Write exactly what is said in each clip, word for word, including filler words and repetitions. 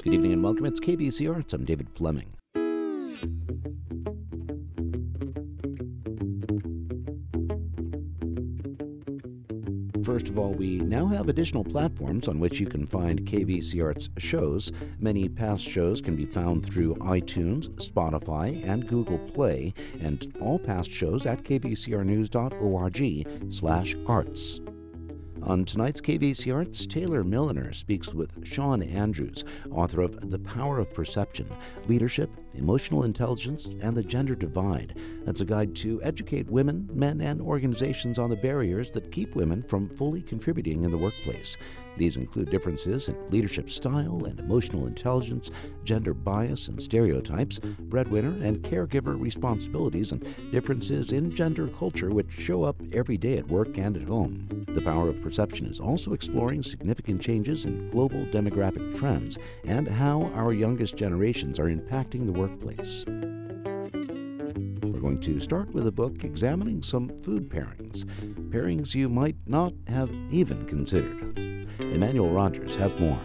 Good evening and welcome. It's K V C Arts. I'm David Fleming. First of all, we now have additional platforms on which you can find K V C Arts shows. Many past shows can be found through iTunes, Spotify, and Google Play, and all past shows at k v c r news dot org slash arts. On tonight's K V C Arts, Taylor Milliner speaks with Sean Andrews, author of The Power of Perception, Leadership, Emotional Intelligence, and the Gender Divide. That's a guide to educate women, men, and organizations on the barriers that keep women from fully contributing in the workplace. These include differences in leadership style and emotional intelligence, gender bias and stereotypes, breadwinner and caregiver responsibilities, and differences in gender culture which show up every day at work and at home. The Power of Perception is also exploring significant changes in global demographic trends and how our youngest generations are impacting the workplace. We're going to start with a book examining some food pairings, pairings you might not have even considered. Emmanuel Rogers has more.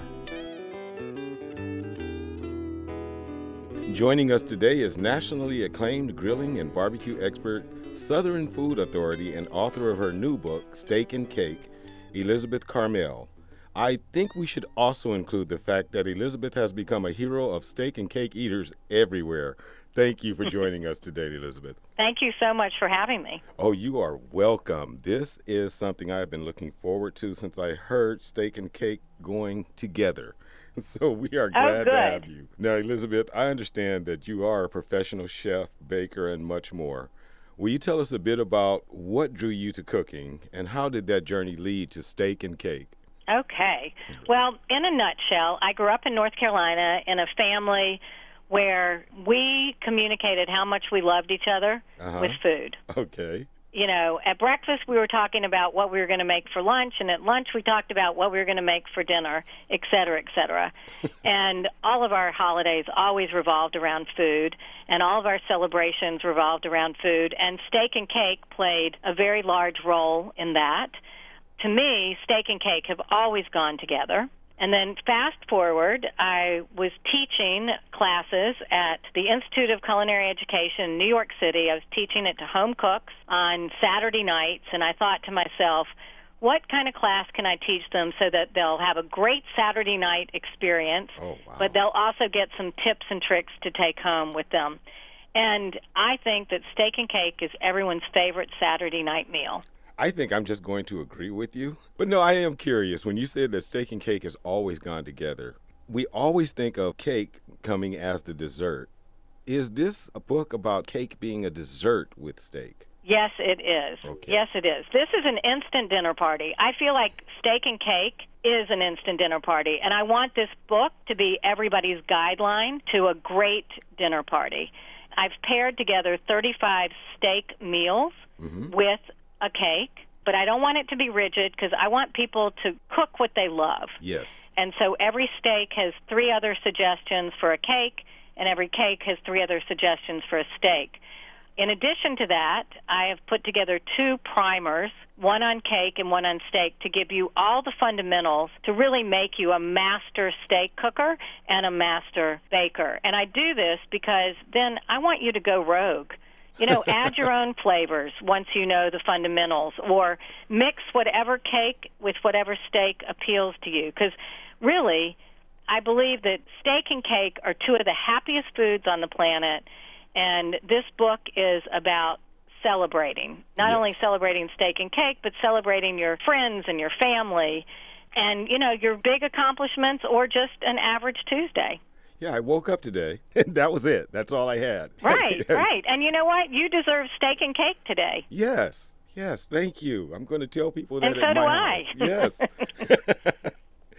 Joining us today is nationally acclaimed grilling and barbecue expert, Southern Food Authority, and author of her new book, Steak and Cake, Elizabeth Carmel. I think we should also include the fact that Elizabeth has become a hero of steak and cake eaters everywhere. Thank you for joining us today, Elizabeth. Thank you so much for having me. Oh, you are welcome. This is something I've been looking forward to since I heard steak and cake going together. So we are glad oh, to have you. Now, Elizabeth, I understand that you are a professional chef, baker, and much more. Will you tell us a bit about what drew you to cooking and how did that journey lead to steak and cake? Okay. Well, in a nutshell, I grew up in North Carolina in a family where we communicated how much we loved each other uh-huh. with food. Okay. You know, at breakfast we were talking about what we were going to make for lunch, and at lunch we talked about what we were going to make for dinner, et cetera, et cetera. And all of our holidays always revolved around food, and all of our celebrations revolved around food, and steak and cake played a very large role in that. To me, steak and cake have always gone together. And then fast forward, I was teaching classes at the Institute of Culinary Education in New York City. I was teaching it to home cooks on Saturday nights, and I thought to myself, what kind of class can I teach them so that they'll have a great Saturday night experience, oh, wow. but they'll also get some tips and tricks to take home with them? And I think that steak and cake is everyone's favorite Saturday night meal. I think I'm just going to agree with you. But no, I am curious. When you said that steak and cake has always gone together, we always think of cake coming as the dessert. Is this a book about cake being a dessert with steak? Yes, it is. Okay. Yes, it is. This is an instant dinner party. I feel like steak and cake is an instant dinner party, and I want this book to be everybody's guideline to a great dinner party. I've paired together thirty-five steak meals mm-hmm. with a cake, but I don't want it to be rigid because I want people to cook what they love. Yes. And so every steak has three other suggestions for a cake, and every cake has three other suggestions for a steak. In addition to that, I have put together two primers, one on cake and one on steak, to give you all the fundamentals to really make you a master steak cooker and a master baker. And I do this because then I want you to go rogue. You know, add your own flavors once you know the fundamentals, or mix whatever cake with whatever steak appeals to you. Because really, I believe that steak and cake are two of the happiest foods on the planet, and this book is about celebrating. Not yes. only celebrating steak and cake, but celebrating your friends and your family and, you know, your big accomplishments or just an average Tuesday. Yeah, I woke up today, and that was it. That's all I had. Right, right. And you know what? You deserve steak and cake today. Yes, yes. Thank you. I'm going to tell people that and so at my do house. I. Yes.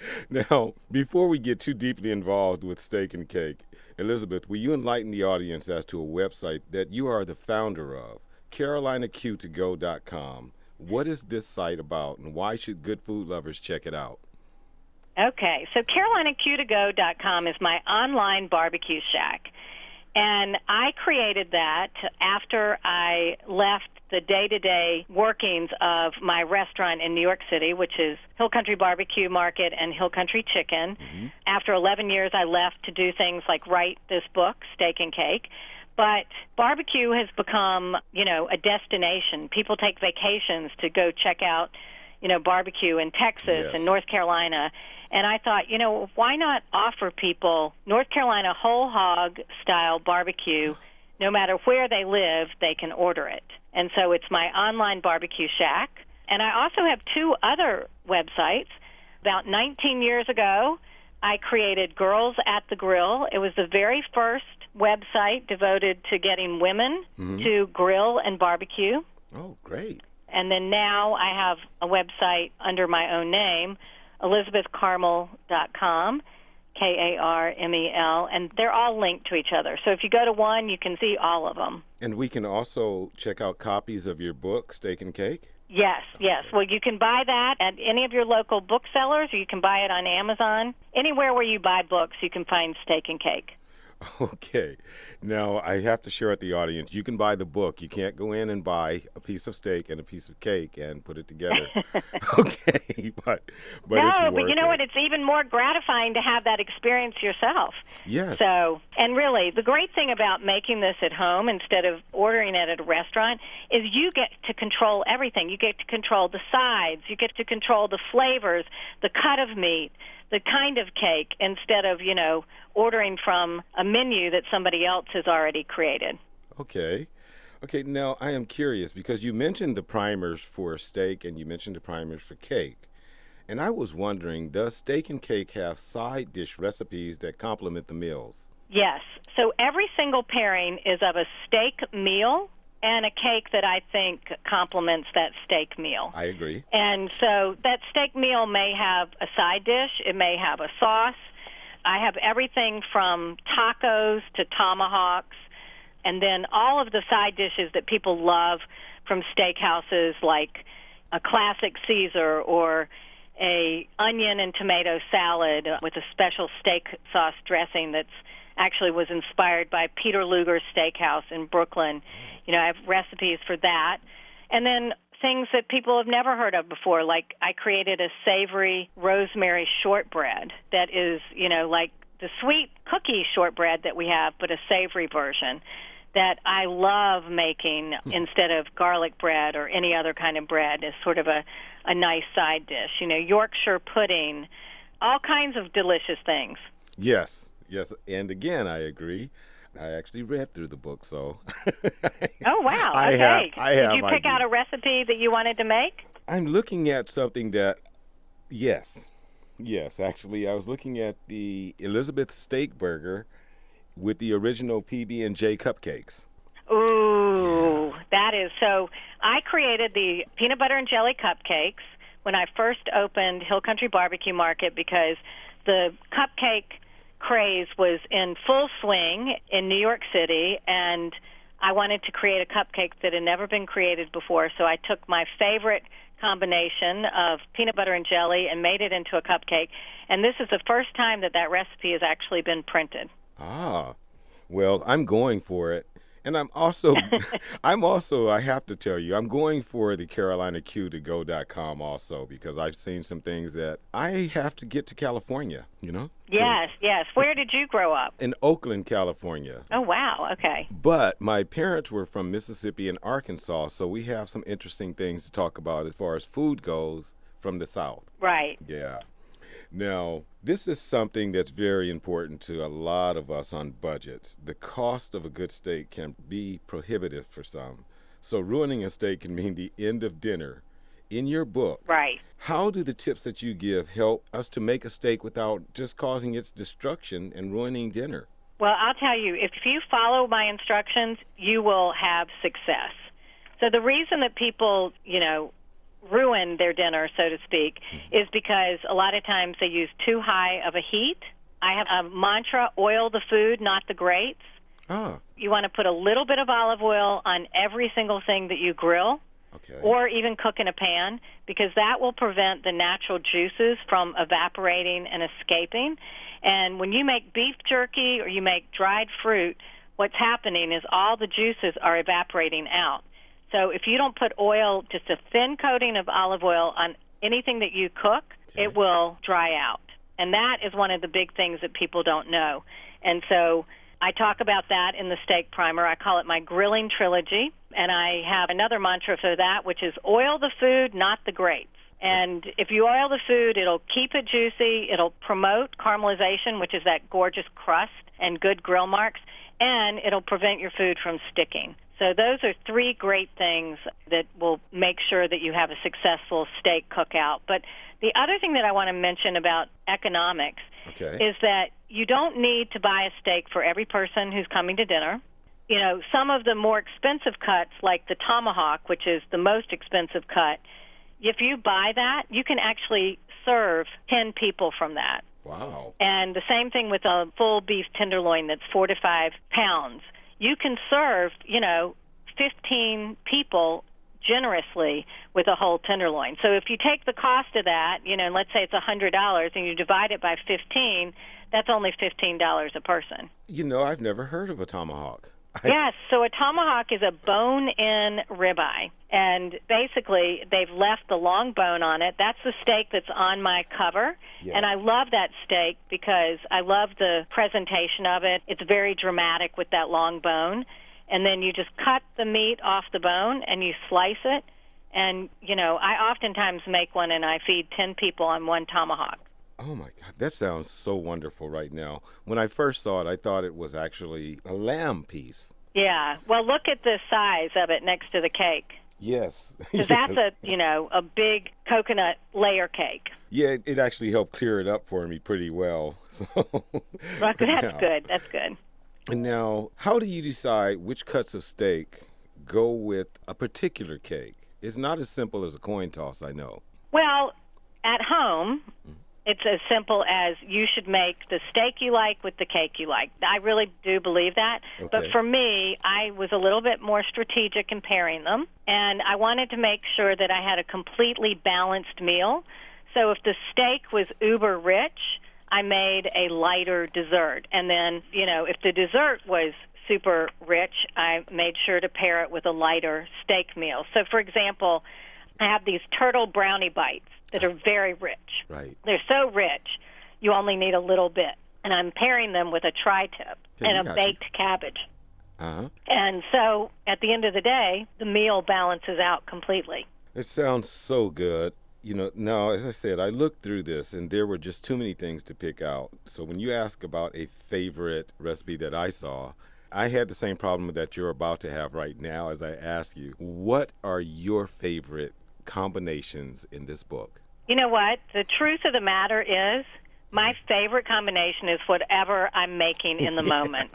Now, before we get too deeply involved with steak and cake, Elizabeth, will you enlighten the audience as to a website that you are the founder of, carolina q to go dot com? What is this site about, and why should good food lovers check it out? Okay, so carolina q to go dot com is my online barbecue shack. And I created that after I left the day-to-day workings of my restaurant in New York City, which is Hill Country Barbecue Market and Hill Country Chicken. Mm-hmm. After eleven years, I left to do things like write this book, Steak and Cake. But barbecue has become, you know, a destination. People take vacations to go check out, you know, barbecue in Texas Yes. and North Carolina. And I thought, you know, why not offer people North Carolina whole hog style barbecue? No matter where they live, they can order it. And so it's my online barbecue shack. And I also have two other websites. About nineteen years ago, I created Girls at the Grill. It was the very first website devoted to getting women mm-hmm. to grill and barbecue. Oh, great. And then now I have a website under my own name, elizabeth carmel dot com, K A R M E L, and they're all linked to each other. So if you go to one, you can see all of them. And we can also check out copies of your book, Steak and Cake? Yes, okay. yes. Well, you can buy that at any of your local booksellers, or you can buy it on Amazon. Anywhere where you buy books, you can find Steak and Cake. Okay. Now, I have to share with the audience, you can buy the book. You can't go in and buy a piece of steak and a piece of cake and put it together. Okay. But, but no, it's worth but you know it. what? It's even more gratifying to have that experience yourself. Yes. So, and really, the great thing about making this at home instead of ordering it at a restaurant is you get to control everything. You get to control the sides. You get to control the flavors, the cut of meat, the kind of cake, instead of, you know, ordering from a menu that somebody else has already created. Okay. Okay, now I am curious because you mentioned the primers for steak and you mentioned the primers for cake. And I was wondering, does Steak and Cake have side dish recipes that complement the meals? Yes. So every single pairing is of a steak meal and a cake that I think complements that steak meal. I agree. And so that steak meal may have a side dish. It may have a sauce. I have everything from tacos to tomahawks, and then all of the side dishes that people love from steakhouses, like a classic Caesar or a onion and tomato salad with a special steak sauce dressing that's actually was inspired by Peter Luger's Steakhouse in Brooklyn. You know, I have recipes for that. And then things that people have never heard of before, like I created a savory rosemary shortbread that is, you know, like the sweet cookie shortbread that we have, but a savory version that I love making instead of garlic bread or any other kind of bread as sort of a, a nice side dish. You know, Yorkshire pudding, all kinds of delicious things. Yes, yes. And again, I agree. I actually read through the book, so. Oh, wow. I okay. have, I Did have you pick ideas. out a recipe that you wanted to make? I'm looking at something that, yes, yes, actually, I was looking at the Elizabeth Steak Burger with the original P B and J cupcakes. Ooh, Yeah. that is. So I created the peanut butter and jelly cupcakes when I first opened Hill Country Barbecue Market because the cupcake craze was in full swing in New York City, and I wanted to create a cupcake that had never been created before, so I took my favorite combination of peanut butter and jelly and made it into a cupcake, and this is the first time that that recipe has actually been printed. Ah, well, I'm going for it. And I'm also, I'm also, I have to tell you, I'm going for the Carolina Q to go dot com also because I've seen some things that I have to get to California, you know? Yes, so, yes. Where did you grow up? In Oakland, California. Oh, wow. Okay. But my parents were from Mississippi and Arkansas, so we have some interesting things to talk about as far as food goes from the South. Right. Yeah. Now, this is something that's very important to a lot of us on budgets. The cost of a good steak can be prohibitive for some. So ruining a steak can mean the end of dinner. In your book, right. How do the tips that you give help us to make a steak without just causing its destruction and ruining dinner? Well, I'll tell you, if you follow my instructions, you will have success. So the reason that people, you know, ruin their dinner, so to speak, is because a lot of times they use too high of a heat. I have a mantra, oil the food, not the grates. Ah. You want to put a little bit of olive oil on every single thing that you grill, okay, or even cook in a pan, because that will prevent the natural juices from evaporating and escaping. And when you make beef jerky or you make dried fruit, what's happening is all the juices are evaporating out. So if you don't put oil, just a thin coating of olive oil on anything that you cook, okay, it will dry out. And that is one of the big things that people don't know. And so I talk about that in the steak primer. I call it my grilling trilogy. And I have another mantra for that, which is oil the food, not the grates. And if you oil the food, it'll keep it juicy, it'll promote caramelization, which is that gorgeous crust and good grill marks, and it'll prevent your food from sticking. So those are three great things that will make sure that you have a successful steak cookout. But the other thing that I want to mention about economics okay. is that you don't need to buy a steak for every person who's coming to dinner. You know, some of the more expensive cuts, like the tomahawk, which is the most expensive cut, if you buy that, you can actually serve ten people from that. Wow. And the same thing with a full beef tenderloin that's four to five pounds. You can serve, you know, fifteen people generously with a whole tenderloin. So if you take the cost of that, you know, and let's say it's one hundred dollars, and you divide it by fifteen, that's only fifteen dollars a person. You know, I've never heard of a tomahawk. Yes, so a tomahawk is a bone-in ribeye, and basically they've left the long bone on it. That's the steak that's on my cover, yes. and I love that steak because I love the presentation of it. It's very dramatic with that long bone, and then you just cut the meat off the bone and you slice it, and, you know, I oftentimes make one and I feed ten people on one tomahawk. Oh, my God. That sounds so wonderful right now. When I first saw it, I thought it was actually a lamb piece. Yeah. Well, look at the size of it next to the cake. Yes. Because yes. that's a, you know, a big coconut layer cake. Yeah, it, it actually helped clear it up for me pretty well. So well, that's now, good. That's good. And now, how do you decide which cuts of steak go with a particular cake? It's not as simple as a coin toss, I know. Well, at home, it's as simple as you should make the steak you like with the cake you like. I really do believe that. Okay. But for me, I was a little bit more strategic in pairing them, and I wanted to make sure that I had a completely balanced meal. So if the steak was uber rich, I made a lighter dessert. And then, you know, if the dessert was super rich, I made sure to pair it with a lighter steak meal. So, for example, I have these turtle brownie bites that are very rich. Right. They're so rich, you only need a little bit. And I'm pairing them with a tri-tip Okay, and a baked you. cabbage. Uh-huh. And so at the end of the day, the meal balances out completely. It sounds so good. You know, now, as I said, I looked through this, and there were just too many things to pick out. So when you ask about a favorite recipe that I saw, I had the same problem that you're about to have right now as I ask you, what are your favorite combinations in this book? You know what? The truth of the matter is my favorite combination is whatever I'm making in the moment.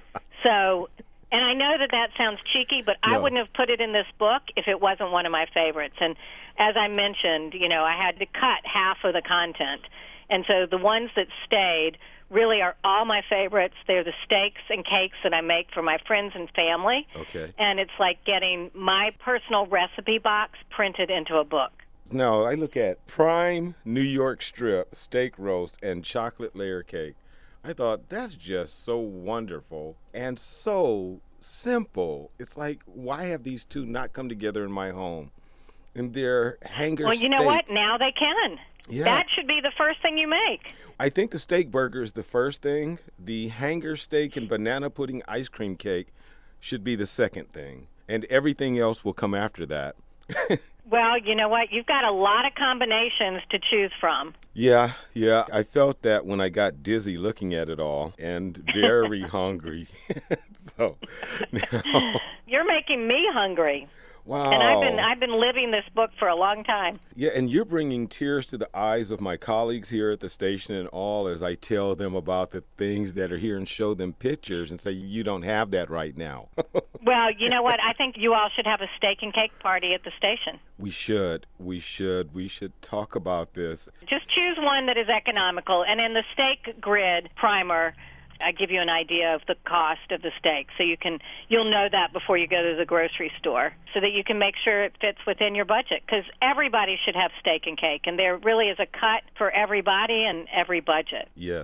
So, and I know that that sounds cheeky, but no. I wouldn't have put it in this book if it wasn't one of my favorites. And as I mentioned, you know, I had to cut half of the content. And so the ones that stayed really are all my favorites. They're the steaks and cakes that I make for my friends and family. Okay. And it's like getting my personal recipe box printed into a book. Now, I look at prime New York strip, steak roast, and chocolate layer cake. I thought, that's just so wonderful and so simple. It's like, why have these two not come together in my home? And they're hanger Well, you steak. know what? Now they can. Yeah. That should be the first thing you make. I think the steak burger is the first thing. The hanger steak and banana pudding ice cream cake should be the second thing. And everything else will come after that. Well, you know what? You've got a lot of combinations to choose from. Yeah, yeah. I felt that when I got dizzy looking at it all and very hungry. So now. You're making me hungry. Wow. And I've been I've been living this book for a long time. Yeah, and you're bringing tears to the eyes of my colleagues here at the station and all as I tell them about the things that are here and show them pictures and say, you don't have that right now. Well, you know what? I think you all should have a steak and cake party at the station. We should. We should. We should talk about this. Just choose one that is economical. And in the steak grid primer, I give you an idea of the cost of the steak, so you can you'll know that before you go to the grocery store, so that you can make sure it fits within your budget. Because everybody should have steak and cake, and there really is a cut for everybody and every budget. Yes.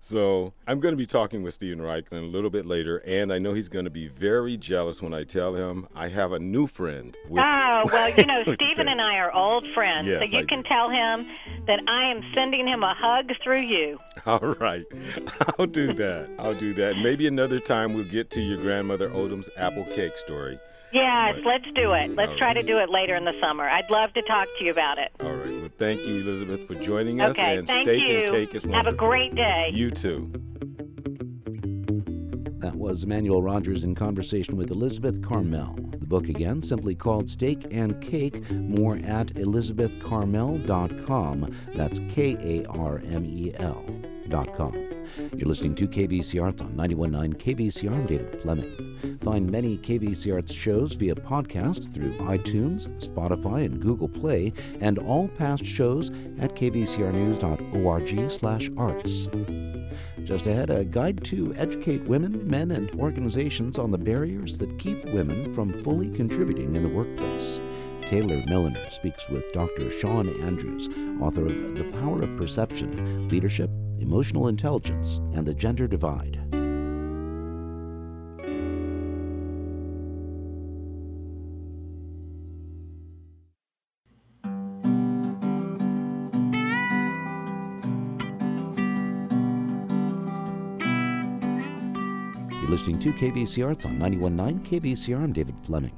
So I'm going to be talking with Steven Raichlen a little bit later, and I know he's going to be very jealous when I tell him I have a new friend. With, oh, well, you know, Steven and I are old friends, yes, so you I can do. tell him that I am sending him a hug through you. All right. I'll do that. I'll do that. Maybe another time we'll get to your grandmother Odom's apple cake story. Yes, But- let's do it. Let's All try right. to do it later in the summer. I'd love to talk to you about it. All right. Well, thank you, Elizabeth, for joining us. Okay, and thank steak you. and cake is Have wonderful. a great day. You too. That was Emmanuel Rogers in conversation with Elizabeth Carmel. The book again, simply called Steak and Cake, more at elizabeth carmel dot com. That's K A R M E L dot com. You're listening to K V C Arts on ninety-one point nine K V C R. I'm David Fleming. Find many K V C Arts shows via podcast through iTunes, Spotify, and Google Play, and all past shows at k v c r news dot org slash arts. Just ahead, a guide to educate women, men, and organizations on the barriers that keep women from fully contributing in the workplace. Taylor Milliner speaks with Doctor Sean Andrews, author of The Power of Perception, Leadership, Emotional Intelligence, and the Gender Divide. You're listening to K V C Arts on ninety-one point nine K V C R. I'm David Fleming.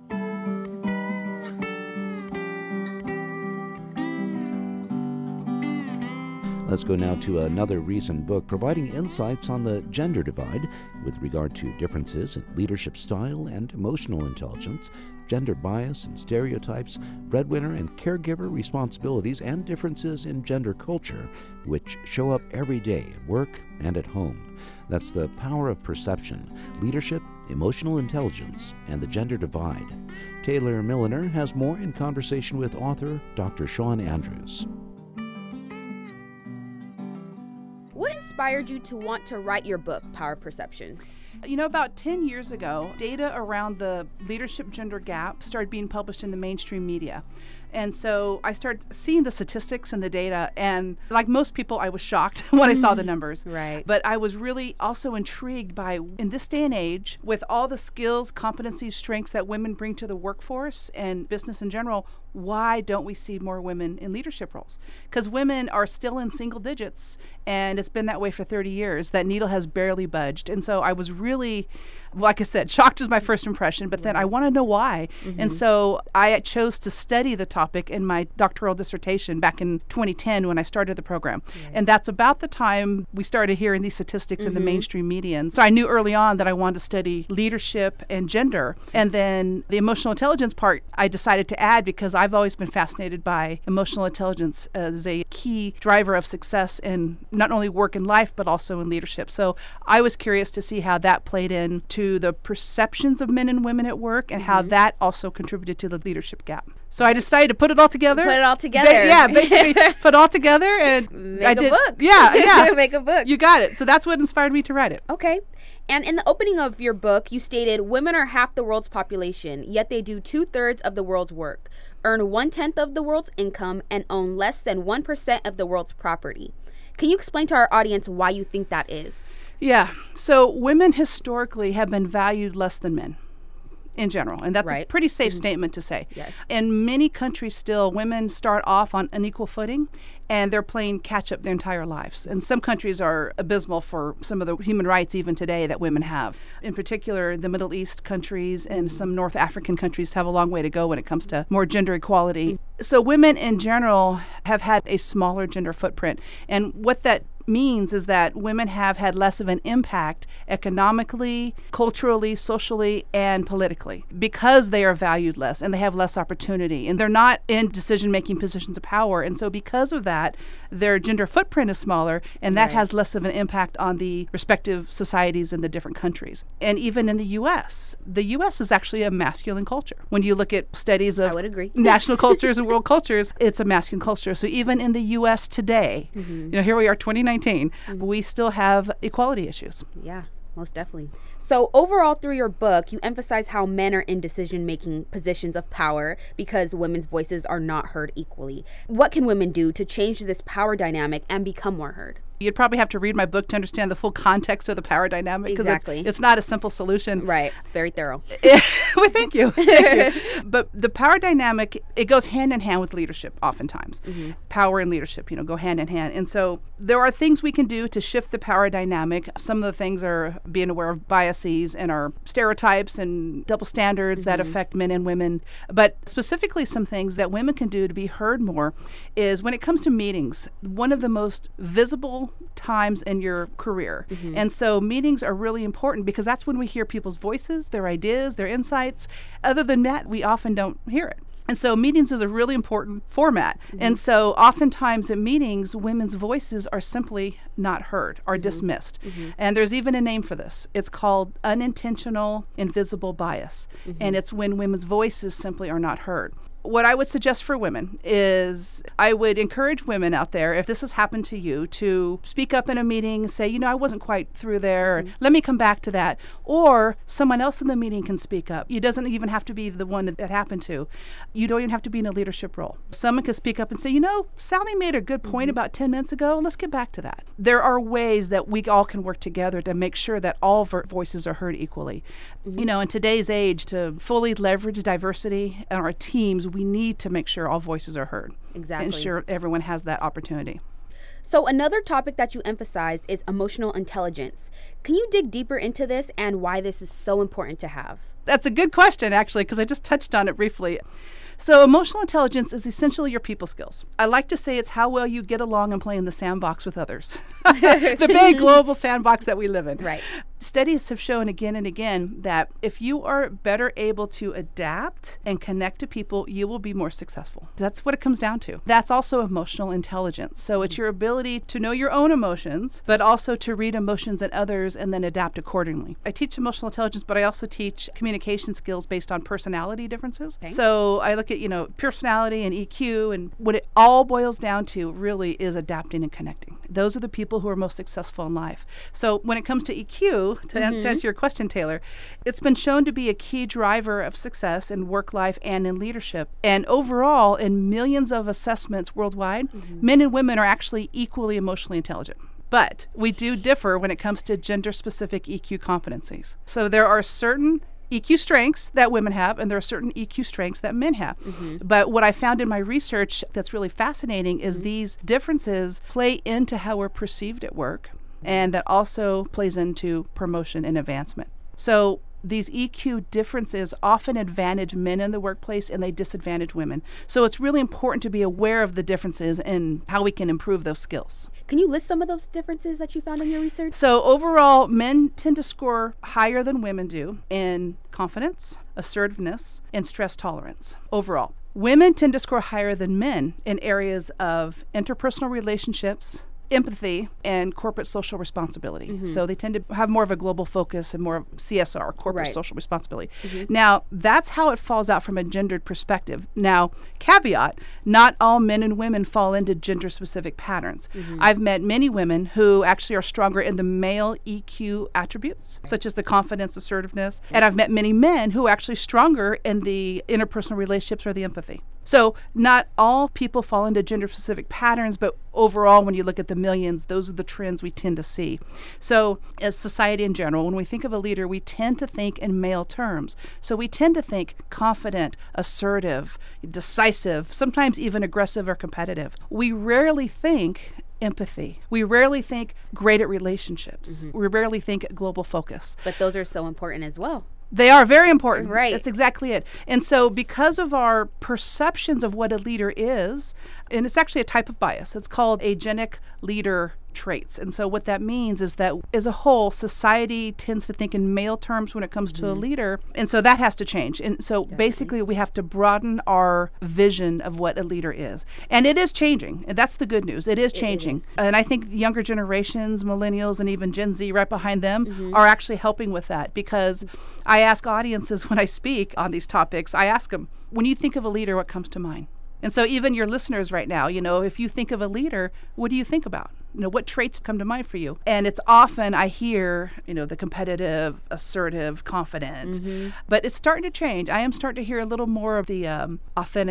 Let's go now to another recent book providing insights on the gender divide with regard to differences in leadership style and emotional intelligence, gender bias and stereotypes, breadwinner and caregiver responsibilities, and differences in gender culture, which show up every day at work and at home. That's The Power of Perception, Leadership, Emotional Intelligence, and the Gender Divide. Taylor Milliner has more in conversation with author Doctor Sean Andrews. What inspired you to want to write your book, Power of Perception? You know, about ten years ago, data around the leadership gender gap started being published in the mainstream media. And so I started seeing the statistics and the data, and like most people, I was shocked when I saw the numbers. Right. But I was really also intrigued by, in this day and age, with all the skills, competencies, strengths that women bring to the workforce and business in general, why don't we see more women in leadership roles? Because women are still in single digits, and it's been that way for thirty years. That needle has barely budged. And so I was really, like I said, shocked was my first impression, but then I want to know why. Mm-hmm. And so I chose to study the topic in my doctoral dissertation back in twenty ten when I started the program. Yeah. And that's about the time we started hearing these statistics mm-hmm. in the mainstream media. And so I knew early on that I wanted to study leadership and gender. And then the emotional intelligence part I decided to add because I've always been fascinated by emotional intelligence as a key driver of success in not only work and life, but also in leadership. So I was curious to see how that played into the perceptions of men and women at work and mm-hmm. how that also contributed to the leadership gap. So I decided to put it all together. Put it all together. Ba- yeah, basically put it all together and make I a did, book. Yeah, yeah. Make a book. You got it. So that's what inspired me to write it. Okay. And in the opening of your book, you stated women are half the world's population, yet they do two-thirds of the world's work, earn one-tenth of the world's income, and own less than one percent of the world's property. Can you explain to our audience why you think that is? Yeah. So women historically have been valued less than men in general. And that's right. a pretty safe mm-hmm. statement to say. Yes. In many countries still, women start off on an equal footing and they're playing catch up their entire lives. And some countries are abysmal for some of the human rights even today that women have. In particular, the Middle East countries and mm-hmm. some North African countries have a long way to go when it comes to more gender equality. Mm-hmm. So women in general have had a smaller gender footprint. And what that means is that women have had less of an impact economically, culturally, socially, and politically because they are valued less and they have less opportunity and they're not in decision-making positions of power. And so because of that, their gender footprint is smaller and that right. has less of an impact on the respective societies in the different countries. And even in the U S, the U S is actually a masculine culture. When you look at studies of I would agree. national cultures and world cultures, it's a masculine culture. So even in the U S today, mm-hmm. you know, here we are, twenty nineteen, Mm-hmm. we still have equality issues. Yeah, most definitely. So overall through your book, you emphasize how men are in decision-making positions of power because women's voices are not heard equally. What can women do to change this power dynamic and become more heard? You'd probably have to read my book to understand the full context of the power dynamic. Exactly. It's, it's not a simple solution. Right. It's very thorough. Well, thank you. Thank you. But the power dynamic, it goes hand in hand with leadership oftentimes. Mm-hmm. Power and leadership, you know, go hand in hand. And so there are things we can do to shift the power dynamic. Some of the things are being aware of biases and our stereotypes and double standards mm-hmm. that affect men and women. But specifically some things that women can do to be heard more is when it comes to meetings, one of the most visible times in your career. Mm-hmm. And so meetings are really important because that's when we hear people's voices, their ideas, their insights. Other than that, we often don't hear it. And so meetings is a really important format. Mm-hmm. And so oftentimes in meetings, women's voices are simply not heard or mm-hmm. dismissed. Mm-hmm. And there's even a name for this. It's called unintentional invisible bias. Mm-hmm. And it's when women's voices simply are not heard. What I would suggest for women is I would encourage women out there, if this has happened to you, to speak up in a meeting, say, you know, I wasn't quite through there. Mm-hmm. Let me come back to that. Or someone else in the meeting can speak up. It doesn't even have to be the one that, that happened to. You don't even have to be in a leadership role. Someone can speak up and say, you know, Sally made a good point mm-hmm. about ten minutes ago. Let's get back to that. There are ways that we all can work together to make sure that all ver- voices are heard equally. Mm-hmm. You know, in today's age, to fully leverage diversity in our teams, we need to make sure all voices are heard. Exactly. Ensure everyone has that opportunity. So another topic that you emphasize is emotional intelligence. Can you dig deeper into this and why this is so important to have? That's a good question, actually, because I just touched on it briefly. So emotional intelligence is essentially your people skills. I like to say it's how well you get along and play in the sandbox with others. The big global sandbox that we live in. Right. Studies have shown again and again that if you are better able to adapt and connect to people, you will be more successful. That's what it comes down to. That's also emotional intelligence. So it's your ability to know your own emotions, but also to read emotions in others and then adapt accordingly. I teach emotional intelligence, but I also teach communication skills based on personality differences. Okay. So I look at, you know, personality and E Q, and what it all boils down to really is adapting and connecting. Those are the people who are most successful in life. So when it comes to E Q, to, mm-hmm. to answer your question, Taylor, it's been shown to be a key driver of success in work life and in leadership. And overall, in millions of assessments worldwide, mm-hmm. men and women are actually equally emotionally intelligent. But we do differ when it comes to gender-specific E Q competencies. So there are certain E Q strengths that women have, and there are certain E Q strengths that men have. Mm-hmm. But what I found in my research that's really fascinating is mm-hmm. these differences play into how we're perceived at work, mm-hmm. and that also plays into promotion and advancement. So these E Q differences often advantage men in the workplace and they disadvantage women. So it's really important to be aware of the differences and how we can improve those skills. Can you list some of those differences that you found in your research? So overall, men tend to score higher than women do in confidence, assertiveness, and stress tolerance overall. Women tend to score higher than men in areas of interpersonal relationships, empathy, and corporate social responsibility. Mm-hmm. So they tend to have more of a global focus and more of C S R, corporate right. social responsibility. Mm-hmm. Now, that's how it falls out from a gendered perspective. Now, caveat, not all men and women fall into gender-specific patterns. Mm-hmm. I've met many women who actually are stronger in the male E Q attributes, such as the confidence, assertiveness, and I've met many men who are actually stronger in the interpersonal relationships or the empathy. So not all people fall into gender-specific patterns, but overall, when you look at the millions, those are the trends we tend to see. So as society in general, when we think of a leader, we tend to think in male terms. So we tend to think confident, assertive, decisive, sometimes even aggressive or competitive. We rarely think empathy. We rarely think great at relationships. Mm-hmm. We rarely think global focus. But those are so important as well. They are very important. Right. That's exactly it. And so because of our perceptions of what a leader is, and it's actually a type of bias, it's called agenic leader traits. And so what that means is that as a whole, society tends to think in male terms when it comes mm-hmm. to a leader. And so that has to change. And so Definitely. basically we have to broaden our vision of what a leader is. And it is changing. And that's the good news. It is changing. It is. And I think younger generations, millennials, and even Gen Z right behind them mm-hmm. are actually helping with that, because I ask audiences when I speak on these topics, I ask them, when you think of a leader, what comes to mind? And so even your listeners right now, you know, if you think of a leader, what do you think about? You know, what traits come to mind for you? And it's often I hear, you know, the competitive, assertive, confident, mm-hmm. but it's starting to change. I am starting to hear a little more of the um, authentic,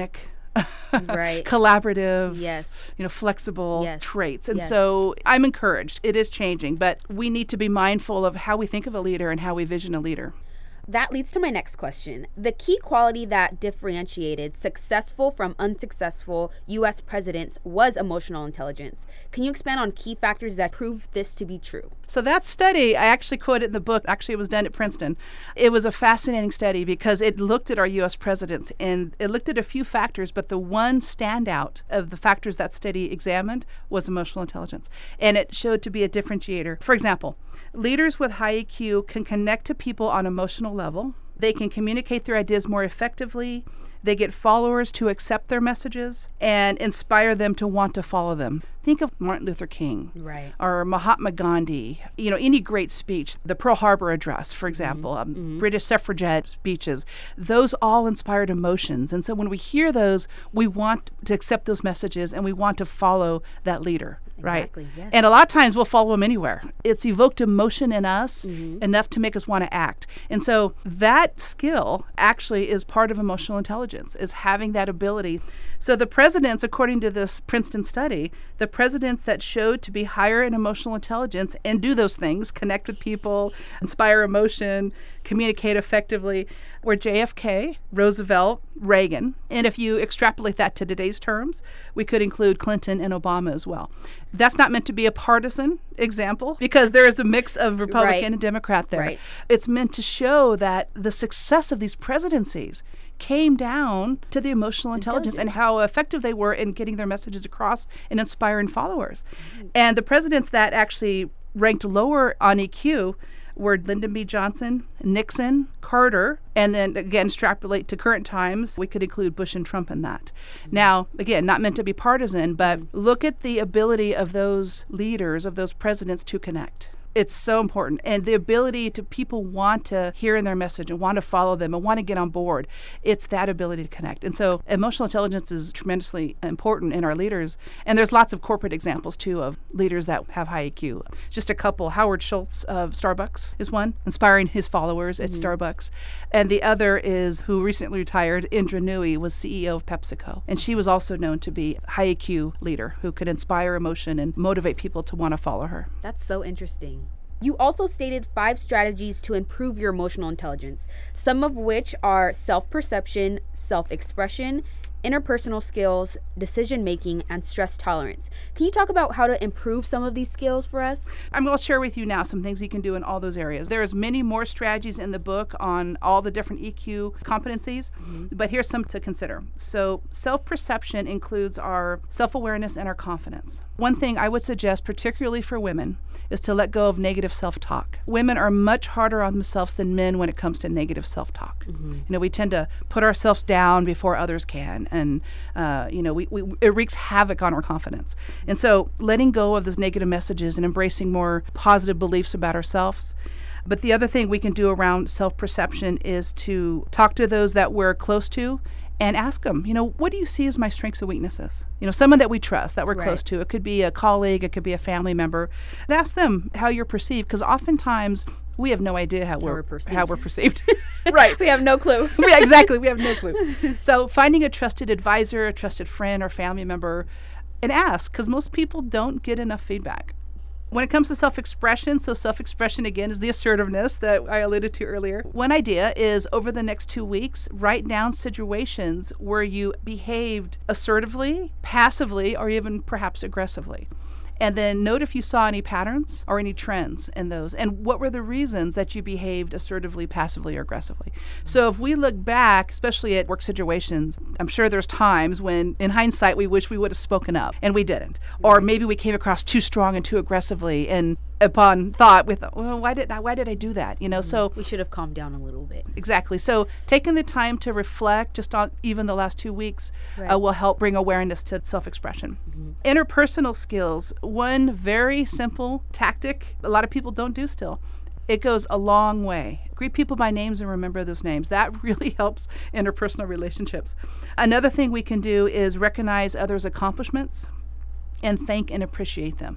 right. collaborative, yes. you know, flexible yes. traits. And yes. so I'm encouraged. It is changing, but we need to be mindful of how we think of a leader and how we vision a leader. That leads to my next question. The key quality that differentiated successful from unsuccessful U S presidents was emotional intelligence. Can you expand on key factors that prove this to be true? So that study, I actually quoted in the book. Actually, it was done at Princeton. It was a fascinating study because it looked at our U S presidents and it looked at a few factors, but the one standout of the factors that study examined was emotional intelligence. And it showed to be a differentiator. For example, leaders with high E Q can connect to people on emotional level. They can communicate their ideas more effectively. They get followers to accept their messages and inspire them to want to follow them. Think of Martin Luther King, right, or Mahatma Gandhi, you know, any great speech, the Pearl Harbor Address, for example, mm-hmm. um, mm-hmm. British suffragette speeches. Those all inspired emotions. And so when we hear those, we want to accept those messages and we want to follow that leader, exactly, right? Yes. And a lot of times we'll follow them anywhere. It's evoked emotion in us mm-hmm. enough to make us want to act. And so that skill actually is part of emotional intelligence, is having that ability. So the presidents, according to this Princeton study, the presidents that showed to be higher in emotional intelligence and do those things, connect with people, inspire emotion, communicate effectively, were J F K, Roosevelt, Reagan. And if you extrapolate that to today's terms, we could include Clinton and Obama as well. That's not meant to be a partisan example because there is a mix of Republican right. and Democrat there. Right. It's meant to show that the success of these presidencies came down to the emotional intelligence, intelligence and how effective they were in getting their messages across and inspiring followers. Mm-hmm. And the presidents that actually ranked lower on E Q were Lyndon B. Johnson, Nixon, Carter, and then again, extrapolate to current times, we could include Bush and Trump in that. Mm-hmm. Now, again, not meant to be partisan, but mm-hmm. look at the ability of those leaders, of those presidents to connect. It's so important. And the ability to people want to hear in their message and want to follow them and want to get on board. It's that ability to connect. And so emotional intelligence is tremendously important in our leaders. And there's lots of corporate examples, too, of leaders that have high E Q. Just a couple. Howard Schultz of Starbucks is one, inspiring his followers at mm-hmm. Starbucks. And the other is, who recently retired, Indra Nooyi, was C E O of PepsiCo. And she was also known to be a high E Q leader who could inspire emotion and motivate people to want to follow her. That's so interesting. You also stated five strategies to improve your emotional intelligence, some of which are self-perception, self-expression, interpersonal skills, decision-making, and stress tolerance. Can you talk about how to improve some of these skills for us? I'm going to share with you now some things you can do in all those areas. There's many more strategies in the book on all the different E Q competencies, mm-hmm. but here's some to consider. So self-perception includes our self-awareness and our confidence. One thing I would suggest, particularly for women, is to let go of negative self-talk. Women are much harder on themselves than men when it comes to negative self-talk. Mm-hmm. You know, we tend to put ourselves down before others can. And, uh, you know, we, we, it wreaks havoc on our confidence. And so letting go of those negative messages and embracing more positive beliefs about ourselves. But the other thing we can do around self-perception is to talk to those that we're close to and ask them, you know, what do you see as my strengths and weaknesses? You know, someone that we trust, that we're right. close to. It could be a colleague, it could be a family member. And ask them how you're perceived, because oftentimes we have no idea how, how we're, we're perceived. How we're perceived. Right. We have no clue. Yeah, exactly. We have no clue. So finding a trusted advisor, a trusted friend or family member, and ask, because most people don't get enough feedback. When it comes to self-expression, so self-expression, again, is the assertiveness that I alluded to earlier. One idea is over the next two weeks, write down situations where you behaved assertively, passively, or even perhaps aggressively. And then note if you saw any patterns or any trends in those. And what were the reasons that you behaved assertively, passively, or aggressively? So if we look back, especially at work situations, I'm sure there's times when, in hindsight, we wish we would have spoken up, and we didn't. Or maybe we came across too strong and too aggressively, and upon thought, we thought, well, why did I, why did I do that? You know, mm-hmm. so we should have calmed down a little bit. Exactly. So taking the time to reflect, just on even the last two weeks, right. uh, will help bring awareness to self-expression. Mm-hmm. Interpersonal skills. One very simple tactic a lot of people don't do still. It goes a long way. Greet people by names and remember those names. That really helps interpersonal relationships. Another thing we can do is recognize others' accomplishments and thank and appreciate them.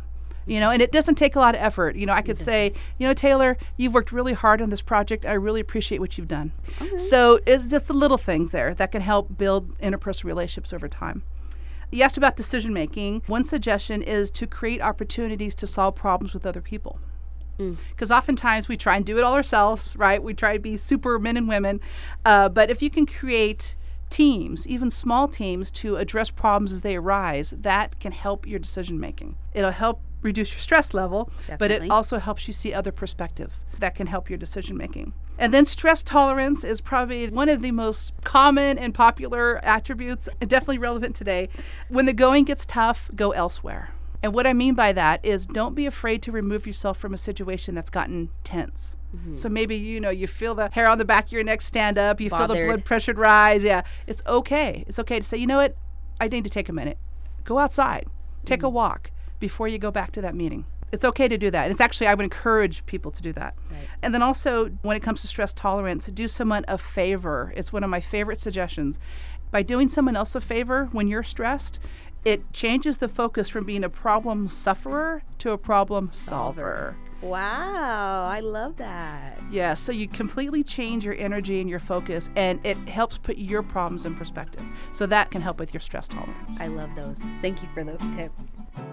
You know, and it doesn't take a lot of effort. You know, I could say, you know, Taylor, you've worked really hard on this project. I really appreciate what you've done. Okay. So it's just the little things there that can help build interpersonal relationships over time. You asked about decision making. One suggestion is to create opportunities to solve problems with other people. Because mm. oftentimes we try and do it all ourselves, right? We try to be super men and women. Uh, but if you can create teams, even small teams, to address problems as they arise, that can help your decision making. It'll help reduce your stress level, Definitely. But it also helps you see other perspectives that can help your decision making. And then stress tolerance is probably one of the most common and popular attributes, and definitely relevant today. When the going gets tough, go elsewhere. And what I mean by that is don't be afraid to remove yourself from a situation that's gotten tense. Mm-hmm. So maybe, you know, you feel the hair on the back of your neck stand up, you Bothered. feel the blood pressure rise. Yeah, it's okay. It's okay to say, you know what, I need to take a minute. Go outside, take mm-hmm. a walk before you go back to that meeting. It's okay to do that. It's actually, I would encourage people to do that. Right. And then also, when it comes to stress tolerance, do someone a favor. It's one of my favorite suggestions. By doing someone else a favor when you're stressed, it changes the focus from being a problem sufferer to a problem solver. Wow, I love that. Yeah, so you completely change your energy and your focus, and it helps put your problems in perspective. So that can help with your stress tolerance. I love those. Thank you for those tips.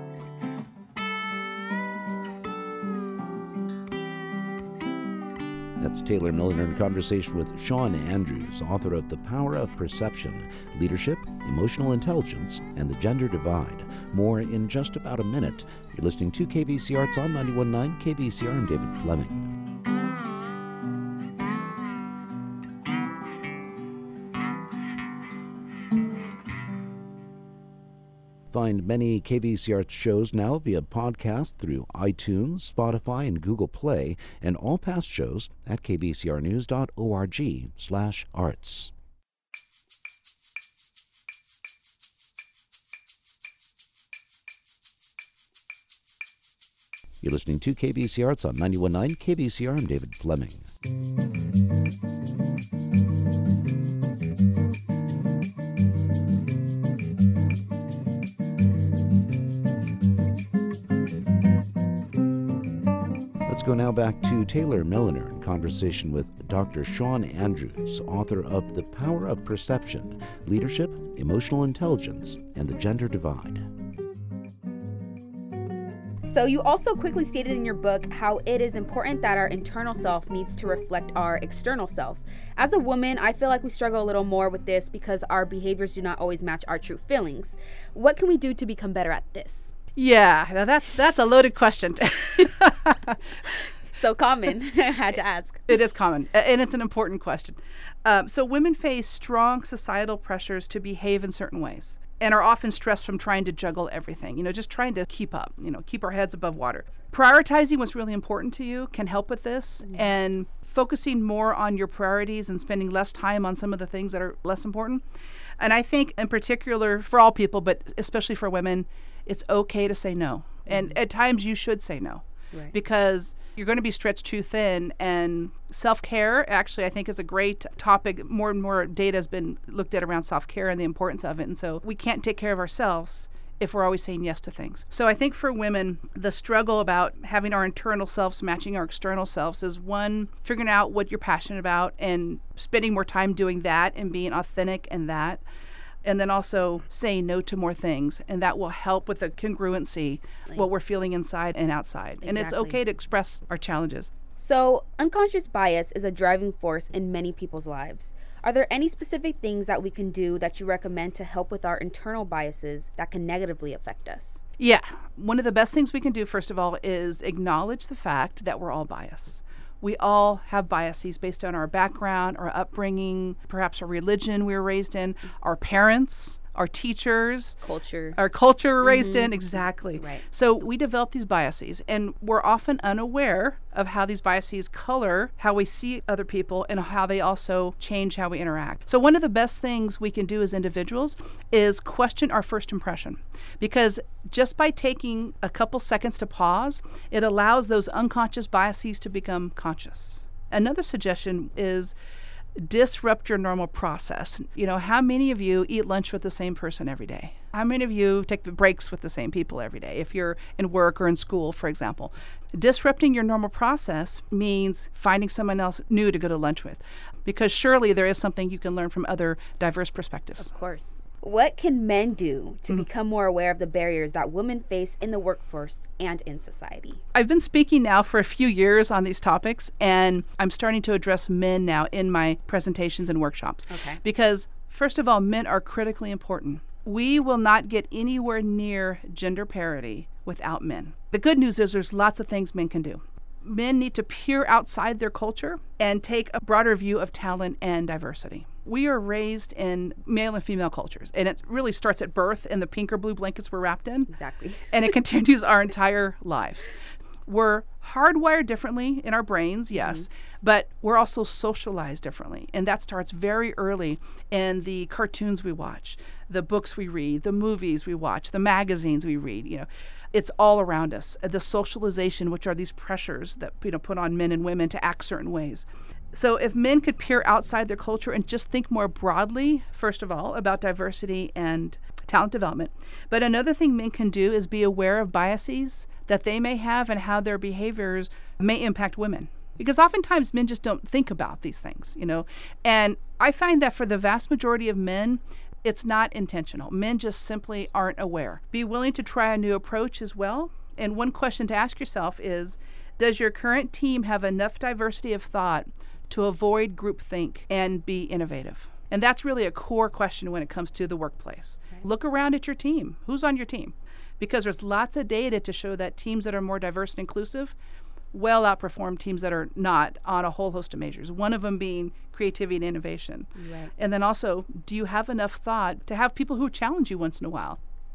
That's Taylor Milliner in conversation with Shawn Andrews, author of The Power of Perception, Leadership, Emotional Intelligence, and the Gender Divide. More in just about a minute. You're listening to K V C R. It's on ninety-one point nine K V C R. I'm David Fleming. Find many K V C R shows now via podcast through iTunes, Spotify, and Google Play, and all past shows at k v c r news dot org slash arts. You're listening to K V C R. It's on ninety-one point nine K V C R. I'm David Fleming. Let's go now back to Taylor Milliner in conversation with Doctor Shawn Andrews, author of The Power of Perception, Leadership, Emotional Intelligence, and the Gender Divide. So you also quickly stated in your book how it is important that our internal self needs to reflect our external self. As a woman, I feel like we struggle a little more with this because our behaviors do not always match our true feelings. What can we do to become better at this? Yeah, now that's that's a loaded question. So common. I had to ask. It is common, and it's an important question. Um, so women face strong societal pressures to behave in certain ways and are often stressed from trying to juggle everything, you know, just trying to keep up, you know, keep our heads above water. Prioritizing what's really important to you can help with this, mm-hmm. and focusing more on your priorities and spending less time on some of the things that are less important. And I think in particular for all people, but especially for women, it's okay to say no. Mm-hmm. And at times you should say no. Right. Because you're going to be stretched too thin, and self-care actually I think is a great topic. More and more data has been looked at around self-care and the importance of it, and so we can't take care of ourselves if we're always saying yes to things. So I think for women, the struggle about having our internal selves matching our external selves is one, figuring out what you're passionate about and spending more time doing that and being authentic in that. And then also saying no to more things. And that will help with the congruency, like, what we're feeling inside and outside. Exactly. And it's okay to express our challenges. So unconscious bias is a driving force in many people's lives. Are there any specific things that we can do that you recommend to help with our internal biases that can negatively affect us? Yeah. One of the best things we can do, first of all, is acknowledge the fact that we're all biased. We all have biases based on our background, our upbringing, perhaps our religion we were raised in, our parents, our teachers, culture, our culture we're raised mm-hmm. in. Exactly. Right. So we develop these biases, and we're often unaware of how these biases color how we see other people and how they also change how we interact. So one of the best things we can do as individuals is question our first impression, because just by taking a couple seconds to pause, it allows those unconscious biases to become conscious. Another suggestion is disrupt your normal process. You know, how many of you eat lunch with the same person every day? How many of you take the breaks with the same people every day, if you're in work or in school, for example? Disrupting your normal process means finding someone else new to go to lunch with, because surely there is something you can learn from other diverse perspectives. Of course. What can men do to mm-hmm. become more aware of the barriers that women face in the workforce and in society? I've been speaking now for a few years on these topics, and I'm starting to address men now in my presentations and workshops. Okay. Because, first of all, men are critically important. We will not get anywhere near gender parity without men. The good news is there's lots of things men can do. Men need to peer outside their culture and take a broader view of talent and diversity. We are raised in male and female cultures, and it really starts at birth in the pink or blue blankets we're wrapped in. Exactly. And it continues our entire lives. We're hardwired differently in our brains, yes, mm-hmm. but we're also socialized differently. And that starts very early in the cartoons we watch, the books we read, the movies we watch, the magazines we read. You know, it's all around us. The socialization, which are these pressures that, you know, put on men and women to act certain ways. So if men could peer outside their culture and just think more broadly, first of all, about diversity and talent development. But another thing men can do is be aware of biases that they may have and how their behaviors may impact women. Because oftentimes men just don't think about these things, you know. And I find that for the vast majority of men, it's not intentional. Men just simply aren't aware. Be willing to try a new approach as well. And one question to ask yourself is, does your current team have enough diversity of thought to avoid groupthink and be innovative? And that's really a core question when it comes to the workplace. Right. Look around at your team. Who's on your team? Because there's lots of data to show that teams that are more diverse and inclusive well outperform teams that are not on a whole host of measures, one of them being creativity and innovation. Right. And then also, do you have enough thought to have people who challenge you once in a while?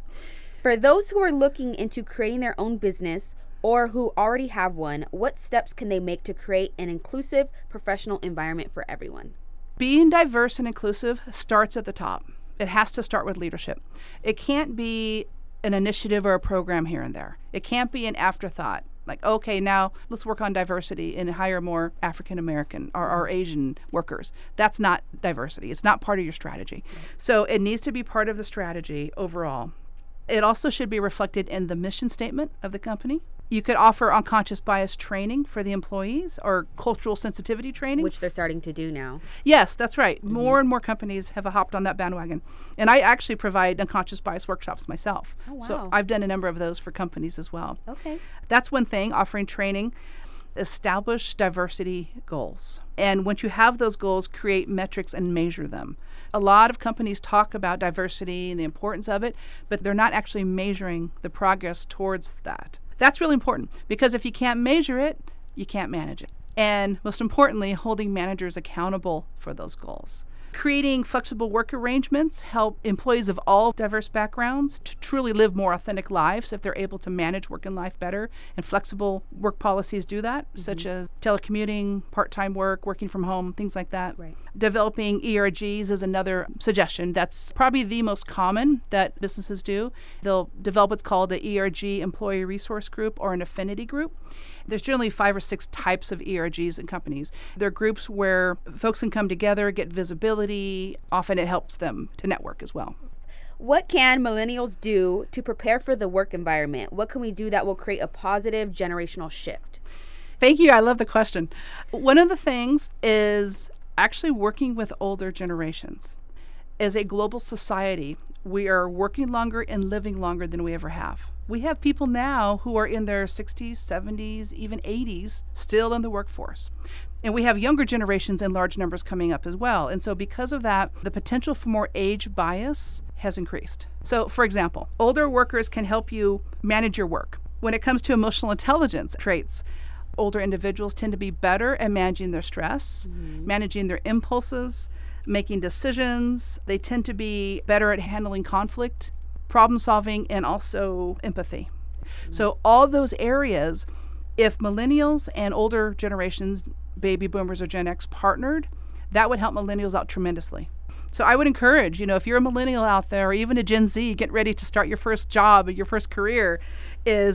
For those who are looking into creating their own business or who already have one, what steps can they make to create an inclusive professional environment for everyone? Being diverse and inclusive starts at the top. It has to start with leadership. It can't be an initiative or a program here and there. It can't be an afterthought. Like, okay, now let's work on diversity and hire more African American or, or Asian workers. That's not diversity. It's not part of your strategy. So it needs to be part of the strategy overall. It also should be reflected in the mission statement of the company. You could offer unconscious bias training for the employees or cultural sensitivity training. Which they're starting to do now. Yes, that's right. Mm-hmm. More and more companies have hopped on that bandwagon. And I actually provide unconscious bias workshops myself. Oh, wow. So I've done a number of those for companies as well. Okay. That's one thing, offering training. Establish diversity goals. And once you have those goals, create metrics and measure them. A lot of companies talk about diversity and the importance of it, but they're not actually measuring the progress towards that. That's really important, because if you can't measure it, you can't manage it. And most importantly, holding managers accountable for those goals. Creating flexible work arrangements help employees of all diverse backgrounds to truly live more authentic lives if they're able to manage work and life better. And flexible work policies do that, mm-hmm. such as telecommuting, part-time work, working from home, things like that. Right. Developing E R Gs is another suggestion. That's probably the most common that businesses do. They'll develop what's called the E R G Employee Resource Group or an affinity group. There's generally five or six types of E R Gs in companies. They're groups where folks can come together, get visibility. Often it helps them to network as well. What can millennials do to prepare for the work environment? What can we do that will create a positive generational shift? Thank you. I love the question. One of the things is actually working with older generations. As a global society, we are working longer and living longer than we ever have. We have people now who are in their sixties, seventies, even eighties still in the workforce. And we have younger generations in large numbers coming up as well. And so because of that, the potential for more age bias has increased. So, for example, older workers can help you manage your work. When it comes to emotional intelligence traits, older individuals tend to be better at managing their stress, mm-hmm. managing their impulses, making decisions. They tend to be better at handling conflict, problem solving, and also empathy. Mm-hmm. So all those areas, if millennials and older generations, baby boomers or Gen X, partnered, that would help millennials out tremendously. So I would encourage, you know, if you're a millennial out there or even a Gen Z, get ready to start your first job or your first career, is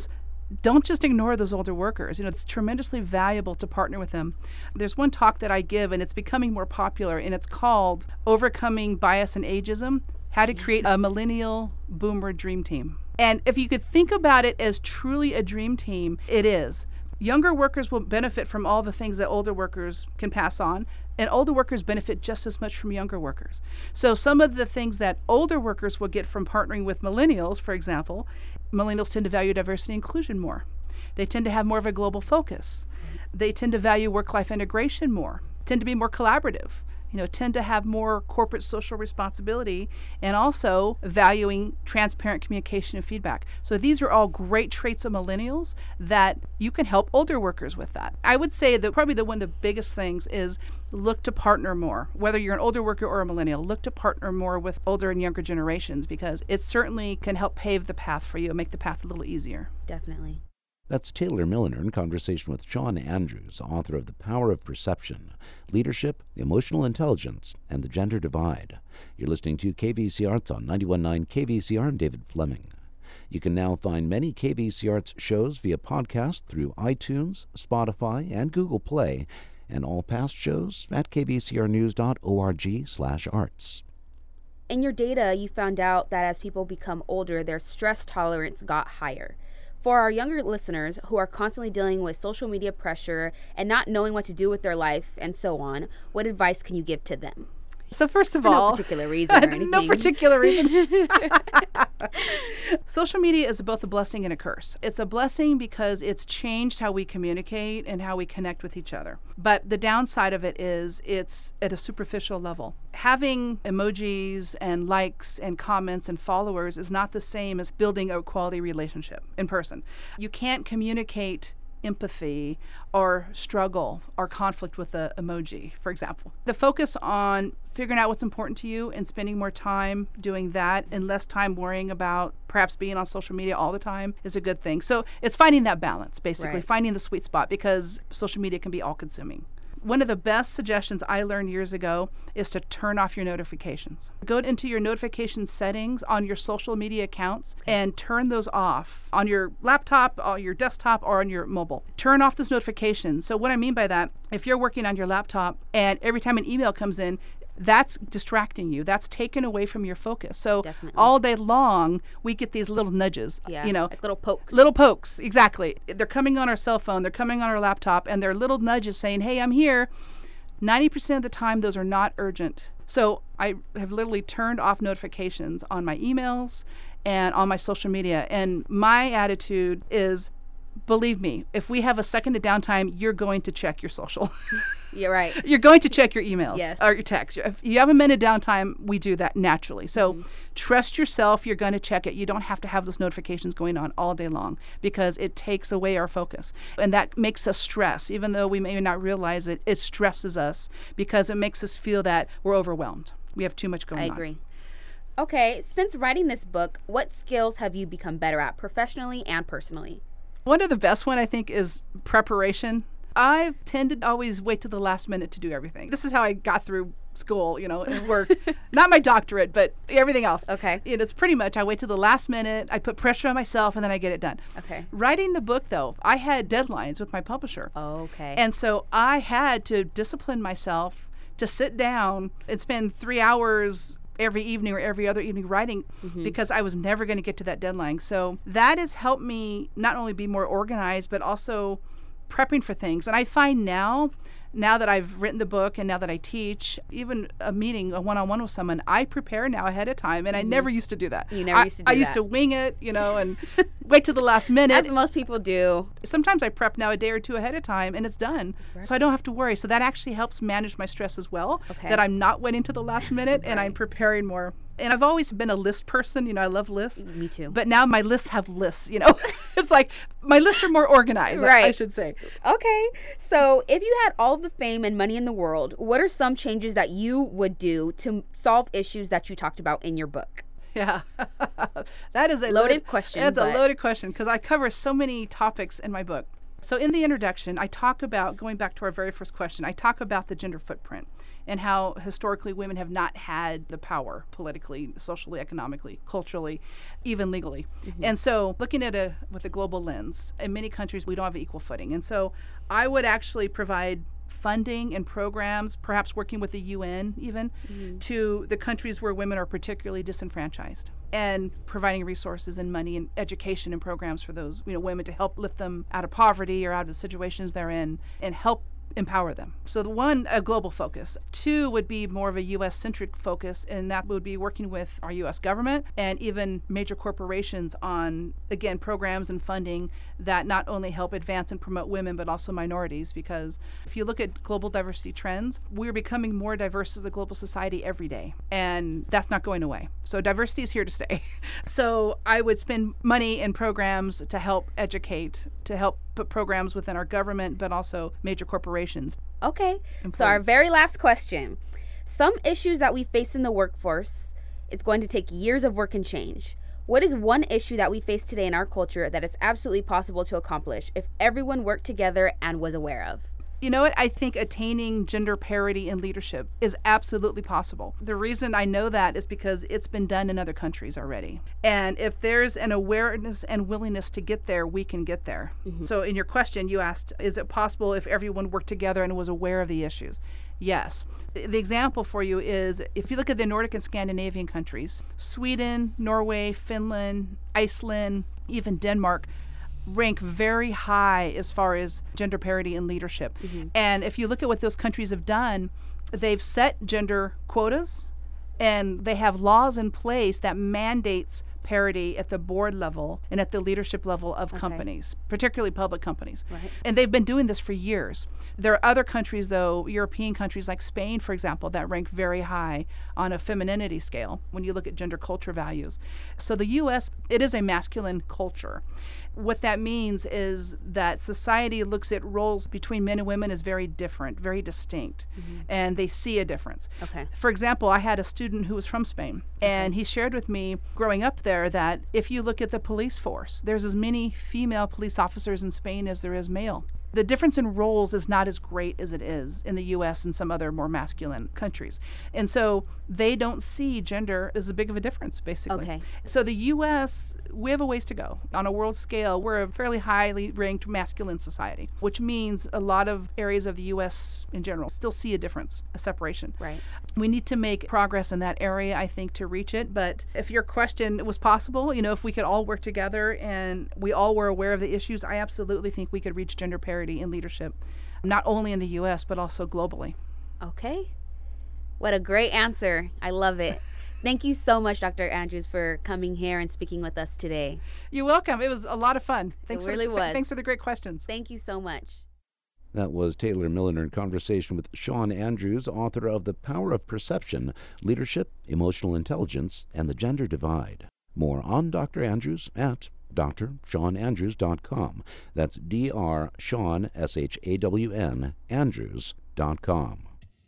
don't just ignore those older workers. You know, it's tremendously valuable to partner with them. There's one talk that I give, and it's becoming more popular, and it's called Overcoming Bias and Ageism, How to Create a Millennial Boomer Dream Team. And if you could think about it as truly a dream team, it is. Younger workers will benefit from all the things that older workers can pass on, and older workers benefit just as much from younger workers. So some of the things that older workers will get from partnering with millennials, for example, millennials tend to value diversity and inclusion more. They tend to have more of a global focus. They tend to value work-life integration more, tend to be more collaborative, you know, tend to have more corporate social responsibility, and also valuing transparent communication and feedback. So these are all great traits of millennials that you can help older workers with that. I would say that probably the one of the biggest things is look to partner more. Whether you're an older worker or a millennial, look to partner more with older and younger generations, because it certainly can help pave the path for you and make the path a little easier. Definitely. That's Taylor Milliner in conversation with Shawn Andrews, author of The Power of Perception, Leadership, Emotional Intelligence, and the Gender Divide. You're listening to K V C Arts on ninety-one point nine K V C R. I'm David Fleming. You can now find many K V C Arts shows via podcast through iTunes, Spotify, and Google Play, and all past shows at k v c r news dot org slash arts. In your data, you found out that as people become older, their stress tolerance got higher. For our younger listeners who are constantly dealing with social media pressure and not knowing what to do with their life and so on, what advice can you give to them? So first of For all, no particular reason or anything. no particular reason. Social media is both a blessing and a curse. It's a blessing because it's changed how we communicate and how we connect with each other. But the downside of it is it's at a superficial level. Having emojis and likes and comments and followers is not the same as building a quality relationship in person. You can't communicate empathy or struggle or conflict with the emoji, for example. The focus on figuring out what's important to you and spending more time doing that and less time worrying about perhaps being on social media all the time is a good thing. So it's finding that balance, basically, Right. finding the sweet spot, because social media can be all-consuming. One of the best suggestions I learned years ago is to turn off your notifications. Go into your notification settings on your social media accounts and turn those off on your laptop, on your desktop, or on your mobile. Turn off those notifications. So what I mean by that, if you're working on your laptop and every time an email comes in, that's distracting you. That's taken away from your focus. So Definitely. all day long, we get these little nudges, Yeah, you know, like little pokes. Little pokes, exactly. They're coming on our cell phone, they're coming on our laptop, and they're little nudges saying, hey, I'm here. ninety percent of the time, those are not urgent. So I have literally turned off notifications on my emails and on my social media. And my attitude is, believe me, if we have a second of downtime, you're going to check your social. You're right. You're going to check your emails Yes. or your texts. If you have a minute downtime, we do that naturally. So Mm-hmm. trust yourself. You're going to check it. You don't have to have those notifications going on all day long, because it takes away our focus. And that makes us stress. Even though we may not realize it, it stresses us because it makes us feel that we're overwhelmed. We have too much going I on. agree. Okay, since writing this book, what skills have you become better at professionally and personally? One of the best one, I think, is preparation. I've tended to always wait to the last minute to do everything. This is how I got through school, you know, and work. Not my doctorate, but everything else. Okay. It is pretty much I wait to the last minute, I put pressure on myself, and then I get it done. Okay. Writing the book, though, I had deadlines with my publisher. Okay. And so I had to discipline myself to sit down and spend three hours every evening or every other evening writing, Mm-hmm. because I was never going to get to that deadline. So that has helped me not only be more organized, but also prepping for things. And I find now, now that I've written the book and now that I teach, even a meeting, a one-on-one with someone, I prepare now ahead of time. And I never used to do that. You never I, used to do I used that. to wing it, you know, and wait till the last minute. As most people do. Sometimes I prep now a day or two ahead of time and it's done. So I don't have to worry. So that actually helps manage my stress as well. Okay. That I'm not waiting to the last minute and I'm preparing more. And I've always been a list person. You know, I love lists. Me too. But now my lists have lists, you know. It's like my lists are more organized, Right. I, I should say. Okay, so if you had all of the fame and money in the world, what are some changes that you would do to solve issues that you talked about in your book? Yeah. That is a Loaded question, That's but- a loaded question because I cover so many topics in my book. So in the introduction, I talk about, going back to our very first question, I talk about the gender footprint and how historically women have not had the power politically, socially, economically, culturally, even legally. Mm-hmm. And so looking at a with a global lens, in many countries we don't have equal footing. And so I would actually provide funding and programs, perhaps working with the U N even, mm-hmm. to the countries where women are particularly disenfranchised, and providing resources and money and education and programs for those, you know, women to help lift them out of poverty or out of the situations they're in and help empower them. So the one, a global focus. Two would be more of a U S-centric focus, and that would be working with our U S government and even major corporations on, again, programs and funding that not only help advance and promote women, but also minorities. Because if you look at global diversity trends, we're becoming more diverse as a global society every day, and that's not going away. So diversity is here to stay. So I would spend money in programs to help educate, to help put programs within our government, but also major corporations. Okay. So our very last question. Some issues that we face in the workforce, it's going to take years of work and change. What is one issue that we face today in our culture that is absolutely possible to accomplish if everyone worked together and was aware of? You know what? I think attaining gender parity in leadership is absolutely possible. The reason I know that is because it's been done in other countries already. And if there's an awareness and willingness to get there, we can get there. Mm-hmm. So in your question, you asked, is it possible if everyone worked together and was aware of the issues? Yes. The example for you is if you look at the Nordic and Scandinavian countries, Sweden, Norway, Finland, Iceland, even Denmark, rank very high as far as gender parity in leadership. Mm-hmm. And if you look at what those countries have done, they've set gender quotas and they have laws in place that mandates parity at the board level and at the leadership level of okay. companies, particularly public companies. Right. And they've been doing this for years. There are other countries, though, European countries like Spain, for example, that rank very high on a femininity scale when you look at gender culture values. So the U S, it is a masculine culture. What that means is that society looks at roles between men and women as very different, very distinct, mm-hmm. and they see a difference. Okay. For example, I had a student who was from Spain, and okay. he shared with me growing up there that if you look at the police force, there's as many female police officers in Spain as there is male. The difference in roles is not as great as it is in the U S and some other more masculine countries. And so they don't see gender as a big of a difference, basically. Okay. So the U S, we have a ways to go. On a world scale, we're a fairly highly ranked masculine society, which means a lot of areas of the U S in general still see a difference, a separation. Right. We need to make progress in that area, I think, to reach it. But if your question was possible, you know, if we could all work together and we all were aware of the issues, I absolutely think we could reach gender parity in leadership, not only in the U S, but also globally. Okay. What a great answer. I love it. Thank you so much, Doctor Andrews, for coming here and speaking with us today. You're welcome. It was a lot of fun. Thanks it really for, was. Thanks for the great questions. Thank you so much. That was Taylor Milliner in conversation with Sean Andrews, author of The Power of Perception, Leadership, Emotional Intelligence, and the Gender Divide. More on Doctor Andrews at D R Shawn Andrews dot com. That's D R Shawn, S H A W N, Andrews dot com.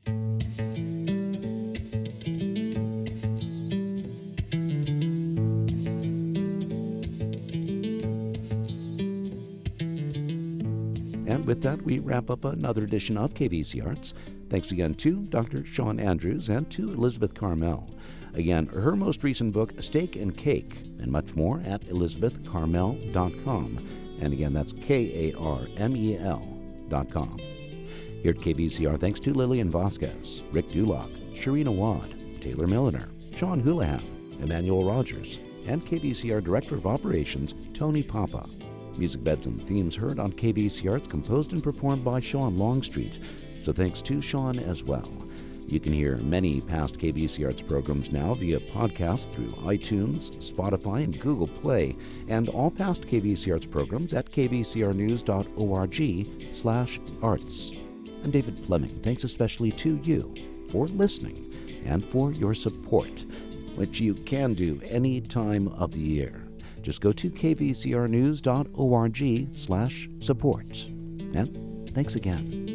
And with that, we wrap up another edition of K V C Arts. Thanks again to Doctor Sean Andrews and to Elizabeth Carmel. Again, her most recent book, Steak and Cake, and much more at elizabeth carmel dot com. And again, that's K A R M E L dot com. Here at K V C R, thanks to Lillian Vasquez, Rick Dulock, Sharina Wad, Taylor Milliner, Sean Houlihan, Emmanuel Rogers, and K V C R Director of Operations, Tony Papa. Music beds and themes heard on K V C Arts, composed and performed by Sean Longstreet. So thanks to Sean as well. You can hear many past K V C Arts programs now via podcast through iTunes, Spotify, and Google Play, and all past K V C Arts programs at k v c r news dot org slash arts. I'm David Fleming. Thanks especially to you for listening and for your support, which you can do any time of the year. Just go to k v c r news dot org slash support. And thanks again.